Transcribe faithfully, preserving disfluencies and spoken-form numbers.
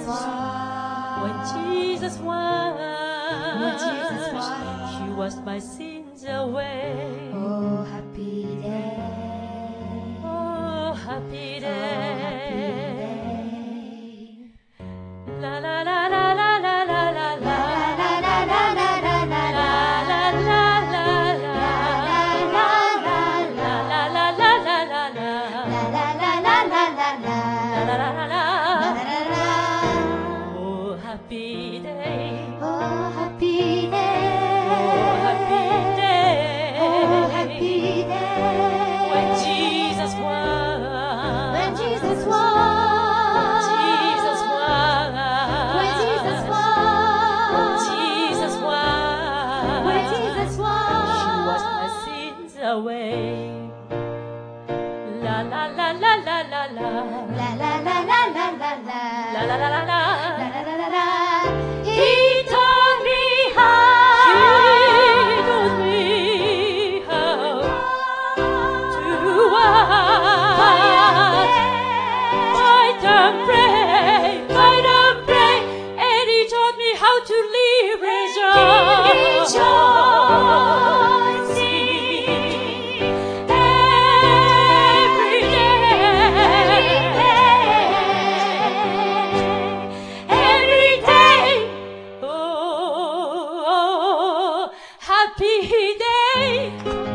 washed, when Jesus washed, when Jesus washed, He washed my sins away. oh happy day, Oh, happy oh day. happy day. La la la la la la la la la. La la la la la la la La la la la la. la La la la la la la. la la la la la la la. La la la la. La la la. Oh, happy day. Oh happy day, Oh, happy day. oh happy day. When Jesus washed. When Jesus washed, Jesus washed. when Jesus washed, Jesus washed. when Jesus He washed, washed my sins away. La la la la la la la. la la la la la la la. La la la la la. La la la la la. He taught me how. He taught me how to wash. Fight and pray, fight and pray, and He taught me how to live rejoicing every day, every day. Oh, happy day.